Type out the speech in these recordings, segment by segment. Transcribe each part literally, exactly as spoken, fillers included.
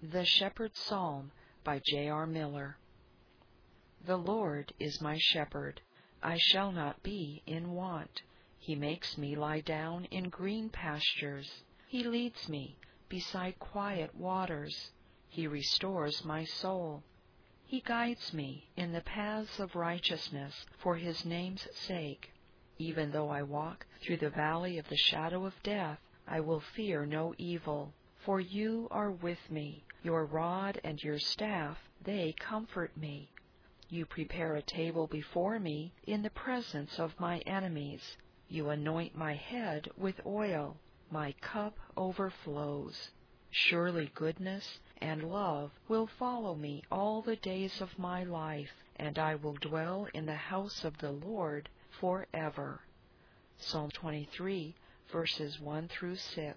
The Shepherd's Psalm by J R Miller. The Lord is my shepherd, I shall not be in want. He makes me lie down in green pastures. He leads me beside quiet waters. He restores my soul. He guides me in the paths of righteousness for his name's sake. Even though I walk through the valley of the shadow of death, I will fear no evil. For you are with me, your rod and your staff, they comfort me. You prepare a table before me in the presence of my enemies. You anoint my head with oil, my cup overflows. Surely goodness and love will follow me all the days of my life, and I will dwell in the house of the Lord forever. Psalm twenty-three, verses one through six.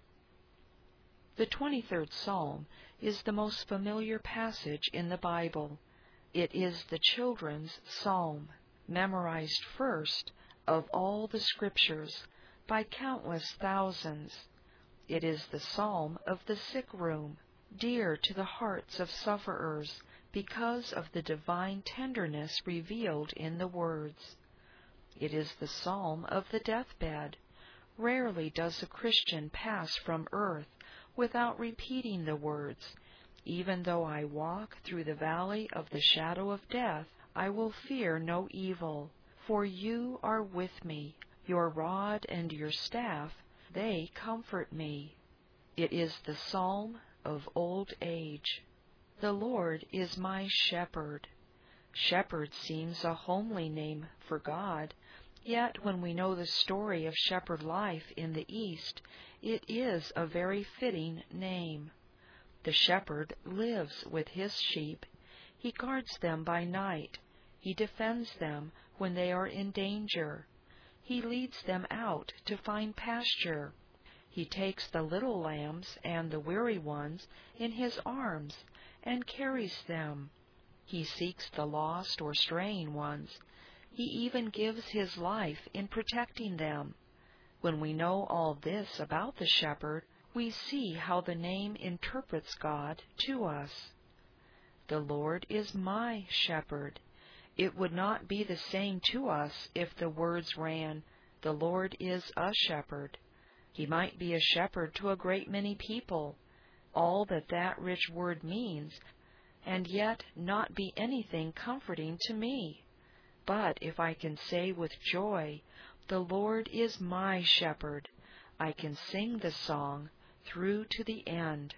The twenty-third Psalm is the most familiar passage in the Bible. It is the children's psalm, memorized first of all the scriptures by countless thousands. It is the psalm of the sick room, dear to the hearts of sufferers because of the divine tenderness revealed in the words. It is the psalm of the deathbed. Rarely does a Christian pass from earth without repeating the words, "Even though I walk through the valley of the shadow of death, I will fear no evil, for you are with me. Your rod and your staff, they comfort me." It is the psalm of old age. The Lord is my shepherd. Shepherd seems a homely name for God, yet when we know the story of shepherd life in the East, it is a very fitting name. The shepherd lives with his sheep. He guards them by night. He defends them when they are in danger. He leads them out to find pasture. He takes the little lambs and the weary ones in his arms and carries them. He seeks the lost or straying ones. He even gives his life in protecting them. When we know all this about the shepherd, we see how the name interprets God to us. The Lord is my shepherd. It would not be the same to us if the words ran, "The Lord is a shepherd." He might be a shepherd to a great many people, all that that rich word means, and yet not be anything comforting to me. But if I can say with joy, "The Lord is my shepherd," I can sing the song through to the end.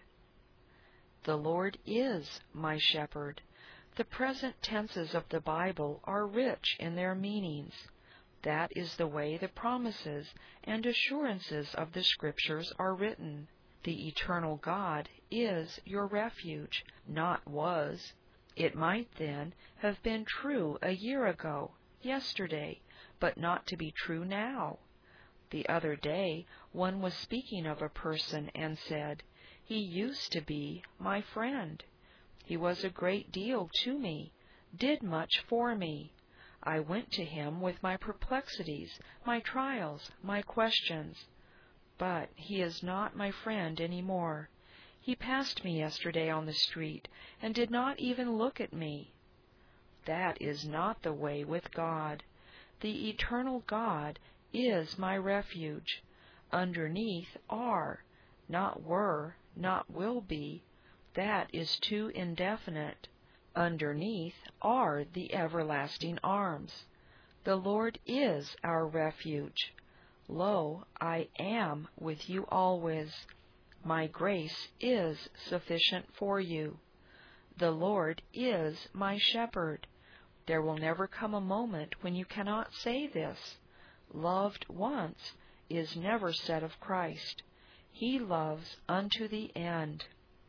The Lord is my shepherd. The present tenses of the Bible are rich in their meanings. That is the way the promises and assurances of the Scriptures are written. The eternal God is your refuge, not was. It might then have been true a year ago, yesterday, but not to be true now. The other day one was speaking of a person and said, "He used to be my friend. He was a great deal to me, did much for me. I went to him with my perplexities, my trials, my questions. But he is not my friend any more. He passed me yesterday on the street and did not even look at me." That is not the way with God. The eternal God is my refuge. Underneath are, not were, not will be. That is too indefinite. Underneath are the everlasting arms. The Lord is our refuge. Lo, I am with you always. My grace is sufficient for you. The Lord is my shepherd. There will never come a moment when you cannot say this. Loved once is never said of Christ. He loves unto the end.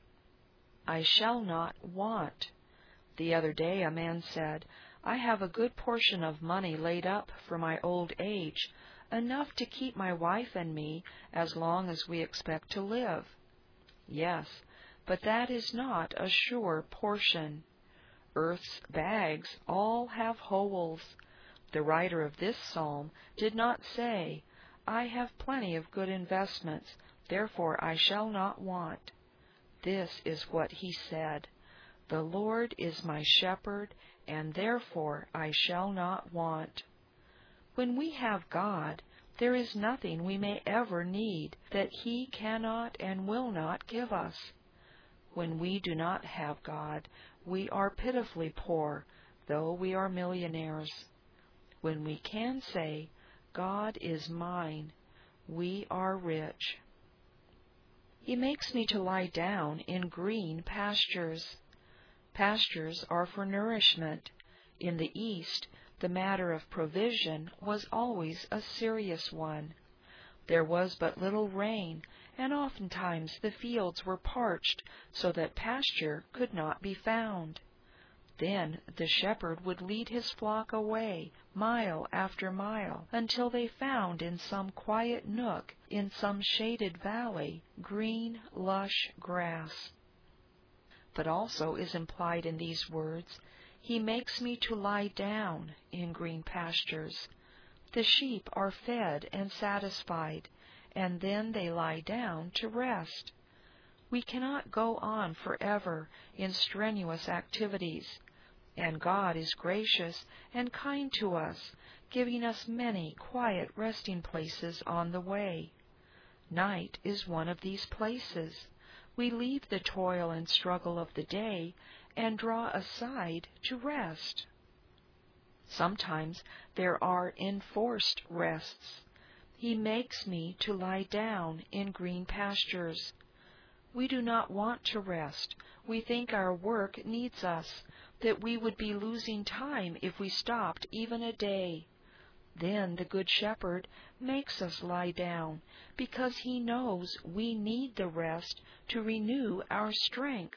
I shall not want. The other day a man said, "I have a good portion of money laid up for my old age, enough to keep my wife and me as long as we expect to live." Yes, but that is not a sure portion. Earth's bags all have holes. The writer of this psalm did not say, "I have plenty of good investments, therefore I shall not want." This is what he said, "The Lord is my shepherd, and therefore I shall not want." When we have God, there is nothing we may ever need that he cannot and will not give us. When we do not have God, we are pitifully poor, though we are millionaires. When we can say, "God is mine," we are rich. He makes me to lie down in green pastures. Pastures are for nourishment. In the East, the matter of provision was always a serious one. There was but little rain, and oftentimes the fields were parched so that pasture could not be found. Then the shepherd would lead his flock away, mile after mile, until they found in some quiet nook, in some shaded valley, green, lush grass. But also is implied in these words, "He makes me to lie down in green pastures." The sheep are fed and satisfied, and then they lie down to rest. We cannot go on forever in strenuous activities, and God is gracious and kind to us, giving us many quiet resting places on the way. Night is one of these places. We leave the toil and struggle of the day and draw aside to rest. Sometimes there are enforced rests. He makes me to lie down in green pastures. We do not want to rest. We think our work needs us, that we would be losing time if we stopped even a day. Then the Good Shepherd makes us lie down, because he knows we need the rest to renew our strength.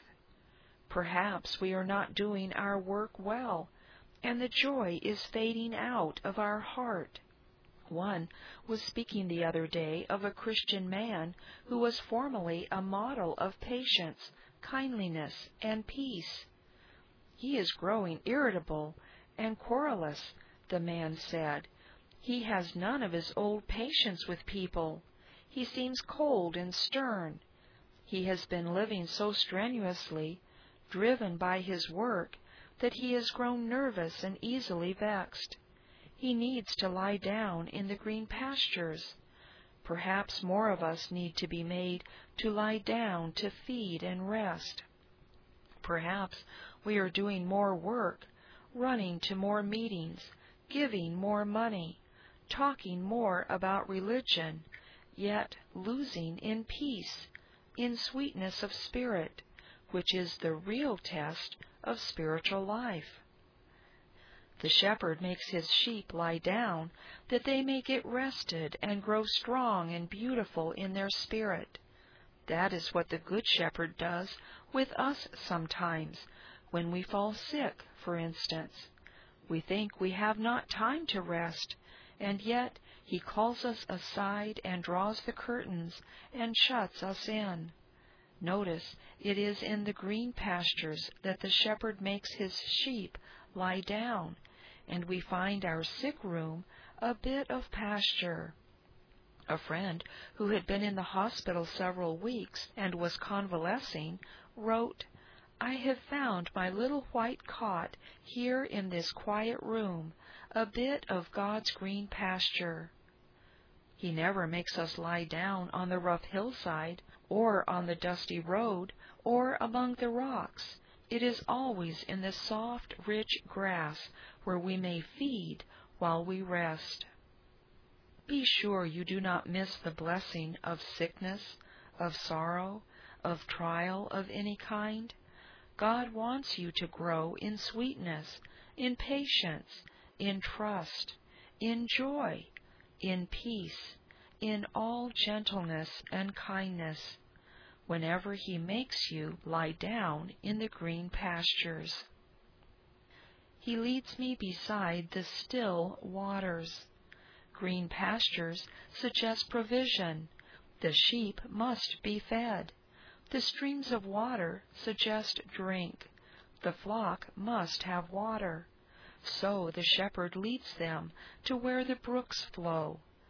Perhaps we are not doing our work well, and the joy is fading out of our heart. One was speaking the other day of a Christian man who was formerly a model of patience, kindliness, and peace. "He is growing irritable and querulous," the man said. "He has none of his old patience with people. He seems cold and stern. He has been living so strenuously, driven by his work, that he has grown nervous and easily vexed. He needs to lie down in the green pastures. Perhaps more of us need to be made to lie down to feed and rest. Perhaps we are doing more work, running to more meetings, giving more money, talking more about religion, yet losing in peace, in sweetness of spirit, which is the real test of spiritual life. The shepherd makes his sheep lie down, that they may get rested and grow strong and beautiful in their spirit. That is what the Good Shepherd does with us sometimes, when we fall sick, for instance. We think we have not time to rest, and yet he calls us aside and draws the curtains and shuts us in. Notice, it is in the green pastures that the shepherd makes his sheep lie down, and we find our sick room a bit of pasture. A friend who had been in the hospital several weeks and was convalescing wrote, "I have found my little white cot here in this quiet room, a bit of God's green pasture." He never makes us lie down on the rough hillside, or on the dusty road, or among the rocks. It is always in the soft, rich grass where we may feed while we rest. Be sure you do not miss the blessing of sickness, of sorrow, of trial of any kind. God wants you to grow in sweetness, in patience, in trust, in joy, in peace, in all gentleness and kindness, whenever he makes you lie down in the green pastures. He leads me beside the still waters. Green pastures suggest provision. The sheep must be fed. The streams of water suggest drink. The flock must have water. So the shepherd leads them to where the brooks flow.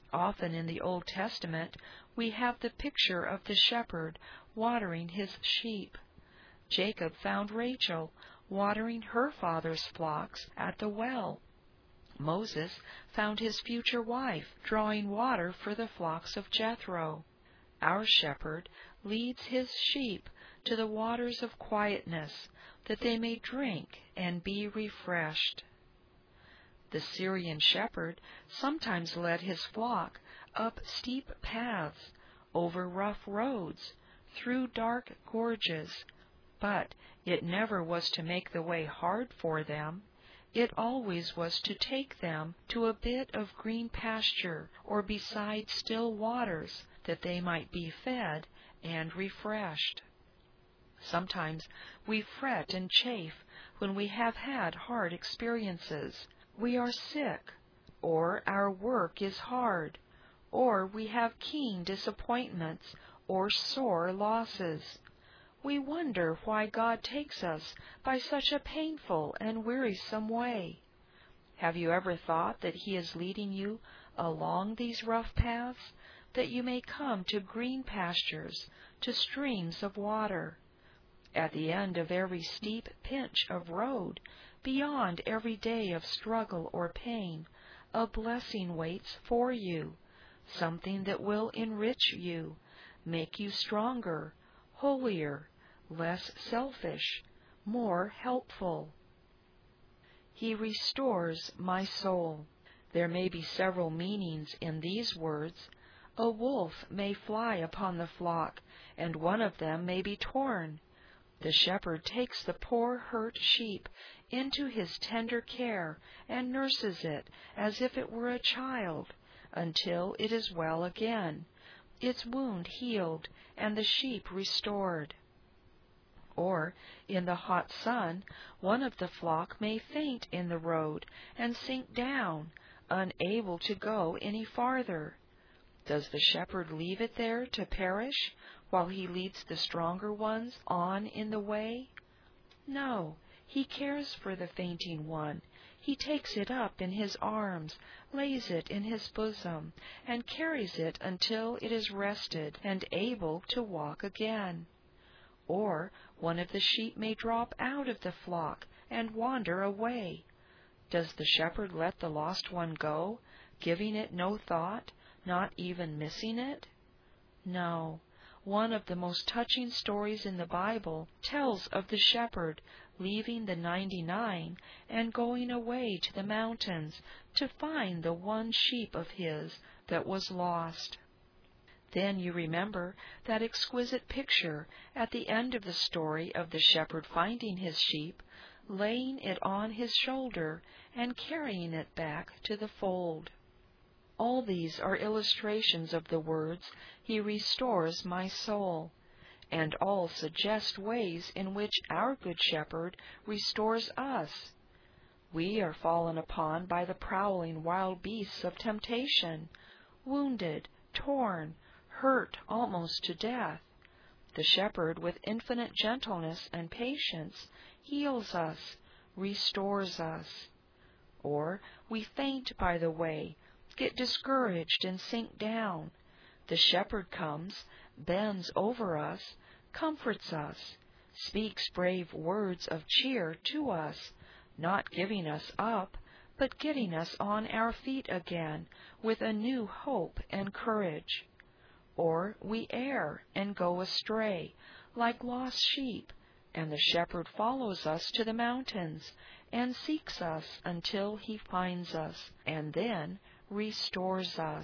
Often in the Old Testament, we have the picture of the shepherd watering his sheep. Jacob found Rachel watering her father's flocks at the well. Moses found his future wife drawing water for the flocks of Jethro. Our shepherd leads his sheep to the waters of quietness, that they may drink and be refreshed. The Syrian shepherd sometimes led his flock up steep paths, over rough roads, through dark gorges, but it never was to make the way hard for them. It always was to take them to a bit of green pasture or beside still waters, that they might be fed and refreshed. Sometimes we fret and chafe when we have had hard experiences. We are sick, or our work is hard, or we have keen disappointments or sore losses. We wonder why God takes us by such a painful and wearisome way. Have you ever thought that He is leading you along these rough paths, that you may come to green pastures, to streams of water? At the end of every steep pinch of road, beyond every day of struggle or pain, a blessing waits for you, something that will enrich you, make you stronger, holier, less selfish, more helpful. He restores my soul. There may be several meanings in these words. A wolf may fly upon the flock, and one of them may be torn. The shepherd takes the poor hurt sheep into his tender care and nurses it as if it were a child, until it is well again, its wound healed and the sheep restored. Or, in the hot sun, one of the flock may faint in the road and sink down, unable to go any farther. Does the shepherd leave it there to perish, while he leads the stronger ones on in the way? No, he cares for the fainting one. He takes it up in his arms, lays it in his bosom, and carries it until it is rested and able to walk again. Or one of the sheep may drop out of the flock and wander away. Does the shepherd let the lost one go, giving it no thought, not even missing it? No. One of the most touching stories in the Bible tells of the shepherd leaving the ninety-nine and going away to the mountains to find the one sheep of his that was lost. Then you remember that exquisite picture at the end of the story of the shepherd finding his sheep, laying it on his shoulder, and carrying it back to the fold. All these are illustrations of the words, He restores my soul, and all suggest ways in which our Good Shepherd restores us. We are fallen upon by the prowling wild beasts of temptation, wounded, torn, hurt almost to death. The shepherd, with infinite gentleness and patience, heals us, restores us. Or we faint by the way, get discouraged and sink down. The shepherd comes, bends over us, comforts us, speaks brave words of cheer to us, not giving us up, but getting us on our feet again with a new hope and courage. Or we err and go astray, like lost sheep, and the shepherd follows us to the mountains and seeks us until he finds us, and then restores us.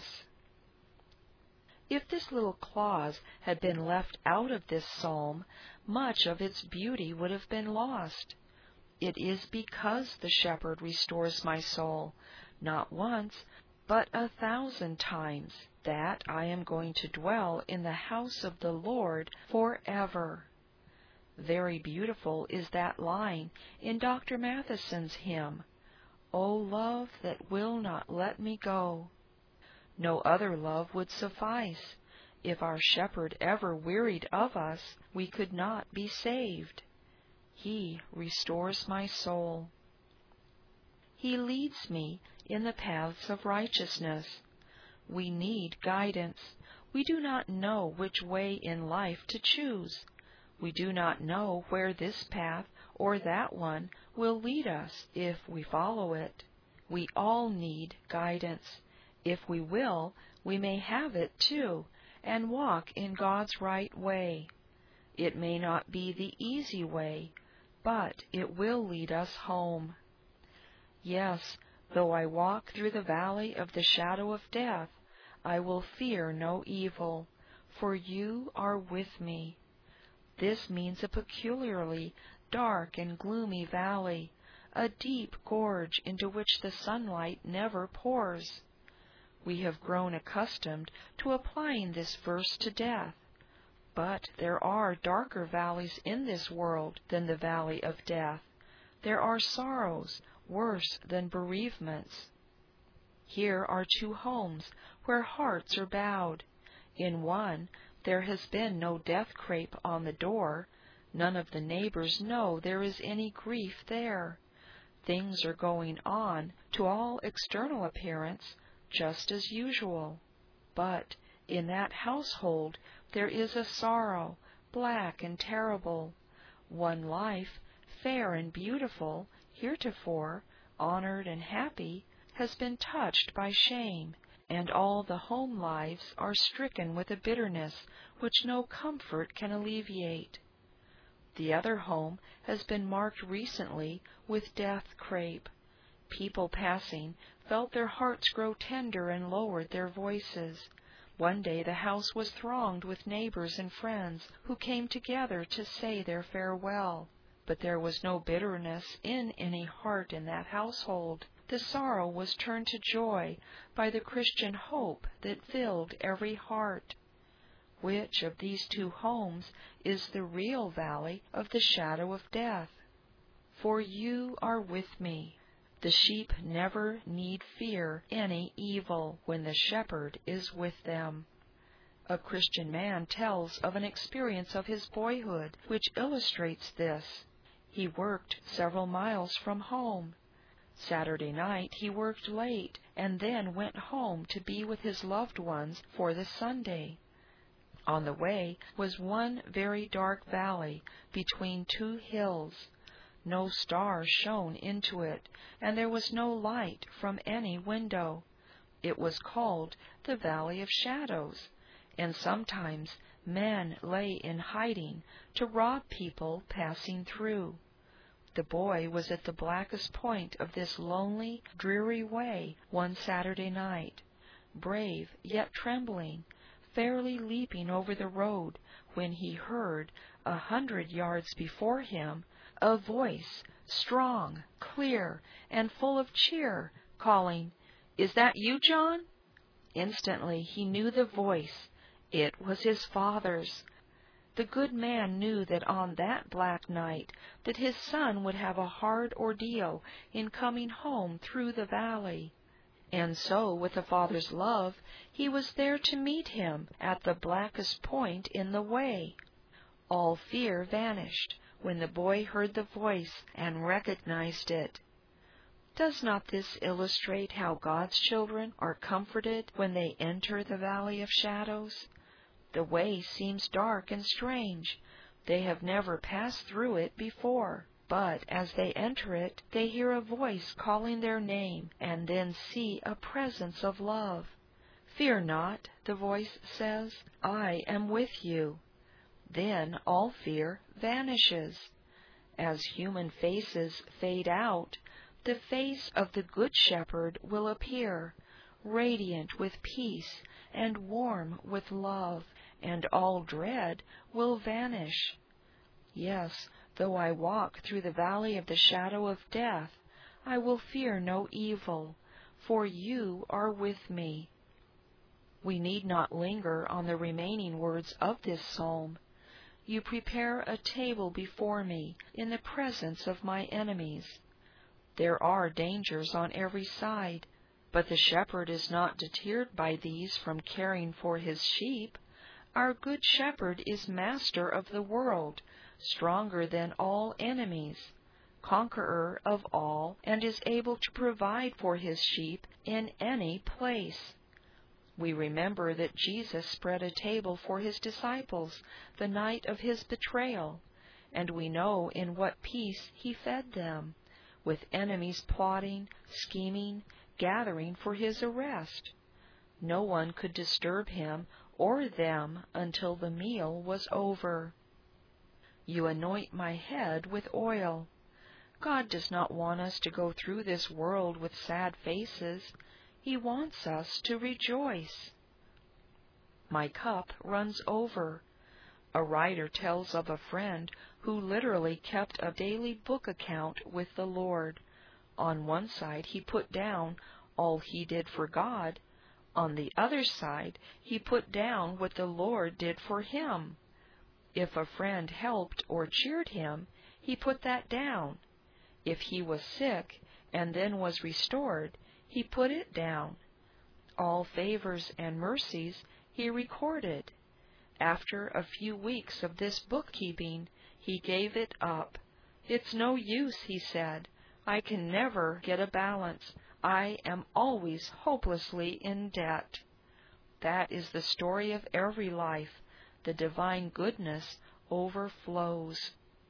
If this little clause had been left out of this psalm, much of its beauty would have been lost. It is because the shepherd restores my soul, not once, but a thousand times, that I am going to dwell in the house of the Lord forever. Very beautiful is that line in Doctor Matheson's hymn, O love that will not let me go. No other love would suffice. If our shepherd ever wearied of us, we could not be saved. He restores my soul. He leads me in the paths of righteousness. We need guidance. We do not know which way in life to choose. We do not know where this path or that one will lead us if we follow it. We all need guidance. If we will, we may have it too, and walk in God's right way. It may not be the easy way, but it will lead us home. Yes, though I walk through the valley of the shadow of death, I will fear no evil, for you are with me. This means a peculiarly dark and gloomy valley, a deep gorge into which the sunlight never pours. We have grown accustomed to applying this verse to death, but there are darker valleys in this world than the valley of death. There are sorrows worse than bereavements. Here are two homes where hearts are bowed. In one, there has been no death crape on the door. None of the neighbors know there is any grief there. Things are going on, to all external appearance, just as usual. But in that household there is a sorrow, black and terrible. One life, fair and beautiful, heretofore, honored and happy, has been touched by shame, and all the home lives are stricken with a bitterness which no comfort can alleviate. The other home has been marked recently with death crape. People passing felt their hearts grow tender and lowered their voices. One day the house was thronged with neighbors and friends who came together to say their farewell. But there was no bitterness in any heart in that household. The sorrow was turned to joy by the Christian hope that filled every heart. Which of these two homes is the real valley of the shadow of death? For you are with me. The sheep never need fear any evil when the shepherd is with them. A Christian man tells of an experience of his boyhood which illustrates this. He worked several miles from home. Saturday night he worked late and then went home to be with his loved ones for the Sunday. On the way was one very dark valley between two hills. No stars shone into it, and there was no light from any window. It was called the Valley of Shadows, and sometimes men lay in hiding to rob people passing through. The boy was at the blackest point of this lonely, dreary way one Saturday night, brave yet trembling, fairly leaping over the road, when he heard, a hundred yards before him, a voice, strong, clear, and full of cheer, calling, "Is that you, John?" Instantly he knew the voice. It was his father's. The good man knew that on that black night that his son would have a hard ordeal in coming home through the valley. And so, with the Father's love, he was there to meet him at the blackest point in the way. All fear vanished when the boy heard the voice and recognized it. Does not this illustrate how God's children are comforted when they enter the valley of shadows? The way seems dark and strange. They have never passed through it before. But as they enter it, they hear a voice calling their name, and then see a presence of love. "Fear not," the voice says, "I am with you." Then all fear vanishes. As human faces fade out, the face of the Good Shepherd will appear, radiant with peace and warm with love, and all dread will vanish. Yes, though I walk through the valley of the shadow of death, I will fear no evil, for you are with me. We need not linger on the remaining words of this psalm. You prepare a table before me in the presence of my enemies. There are dangers on every side, but the shepherd is not deterred by these from caring for his sheep. Our good shepherd is master of the world, stronger than all enemies, conqueror of all, and is able to provide for his sheep in any place. We remember that Jesus spread a table for his disciples the night of his betrayal, and we know in what peace he fed them, with enemies plotting, scheming, gathering for his arrest. No one could disturb him or them until the meal was over. You anoint my head with oil. God does not want us to go through this world with sad faces. He wants us to rejoice. My cup runs over. A writer tells of a friend who literally kept a daily book account with the Lord. On one side he put down all he did for God. On the other side he put down what the Lord did for him. If a friend helped or cheered him, he put that down. If he was sick and then was restored, he put it down. All favors and mercies he recorded. After a few weeks of this bookkeeping, he gave it up. It's no use, he said. I can never get a balance. I am always hopelessly in debt. That is the story of every life. The divine goodness overflows.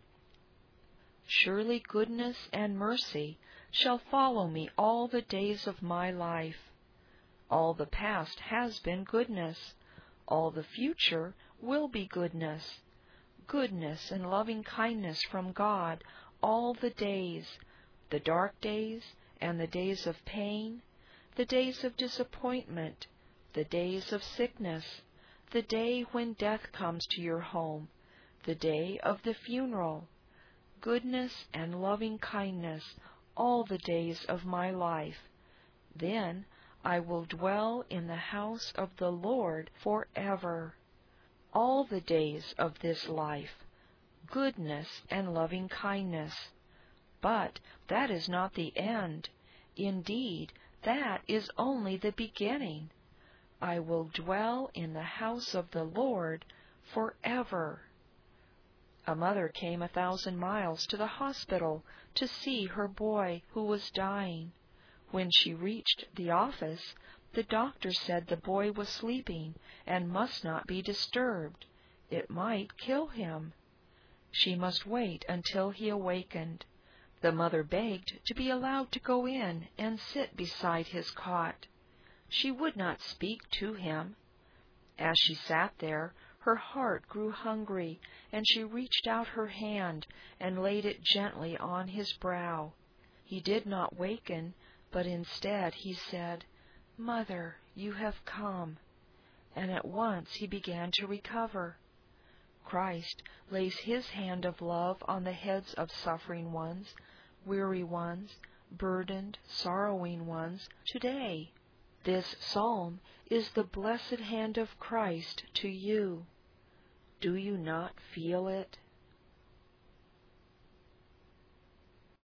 Surely goodness and mercy shall follow me all the days of my life. All the past has been goodness. All the future will be goodness. Goodness and loving kindness from God all the days, the dark days and the days of pain, the days of disappointment, the days of sickness, the day when death comes to your home, the day of the funeral. Goodness and loving kindness all the days of my life. Then I will dwell in the house of the Lord forever. All the days of this life, goodness and loving kindness. But that is not the end. Indeed, that is only the beginning. I will dwell in the house of the Lord forever. A mother came a thousand miles to the hospital to see her boy who was dying. When she reached the office, the doctor said the boy was sleeping and must not be disturbed. It might kill him. She must wait until he awakened. The mother begged to be allowed to go in and sit beside his cot. She would not speak to him. As she sat there, her heart grew hungry, and she reached out her hand and laid it gently on his brow. He did not waken, but instead he said, "Mother, you have come." And at once he began to recover. Christ lays his hand of love on the heads of suffering ones, weary ones, burdened, sorrowing ones today. This psalm is the blessed hand of Christ to you. Do you not feel it?